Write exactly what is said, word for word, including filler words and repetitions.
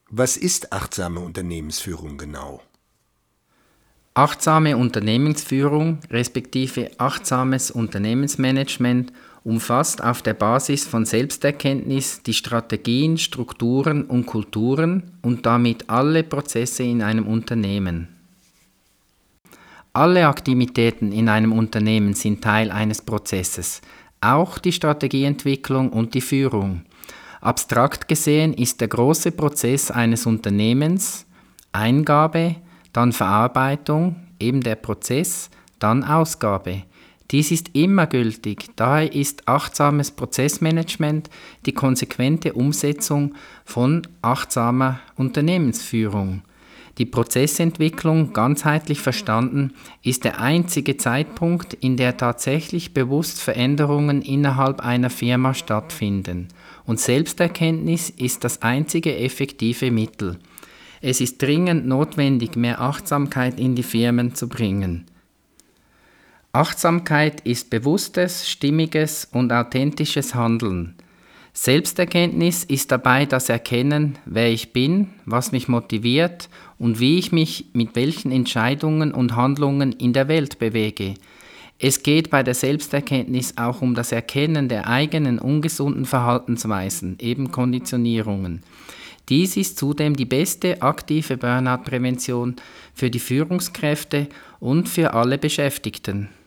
Was ist achtsame Unternehmensführung genau? Achtsame Unternehmensführung respektive achtsames Unternehmensmanagement umfasst auf der Basis von Selbsterkenntnis die Strategien, Strukturen und Kulturen und damit alle Prozesse in einem Unternehmen. Alle Aktivitäten in einem Unternehmen sind Teil eines Prozesses, auch die Strategieentwicklung und die Führung. Abstrakt gesehen ist der große Prozess eines Unternehmens Eingabe, dann Verarbeitung, eben der Prozess, dann Ausgabe. Dies ist immer gültig, daher ist achtsames Prozessmanagement die konsequente Umsetzung von achtsamer Unternehmensführung. Die Prozessentwicklung, ganzheitlich verstanden, ist der einzige Zeitpunkt, in der tatsächlich bewusst Veränderungen innerhalb einer Firma stattfinden. Und Selbsterkenntnis ist das einzige effektive Mittel. Es ist dringend notwendig, mehr Achtsamkeit in die Firmen zu bringen. Achtsamkeit ist bewusstes, stimmiges und authentisches Handeln. Selbsterkenntnis ist dabei das Erkennen, wer ich bin, was mich motiviert und wie ich mich mit welchen Entscheidungen und Handlungen in der Welt bewege. Es geht bei der Selbsterkenntnis auch um das Erkennen der eigenen ungesunden Verhaltensweisen, eben Konditionierungen. Dies ist zudem die beste aktive Burnout-Prävention für die Führungskräfte und für alle Beschäftigten.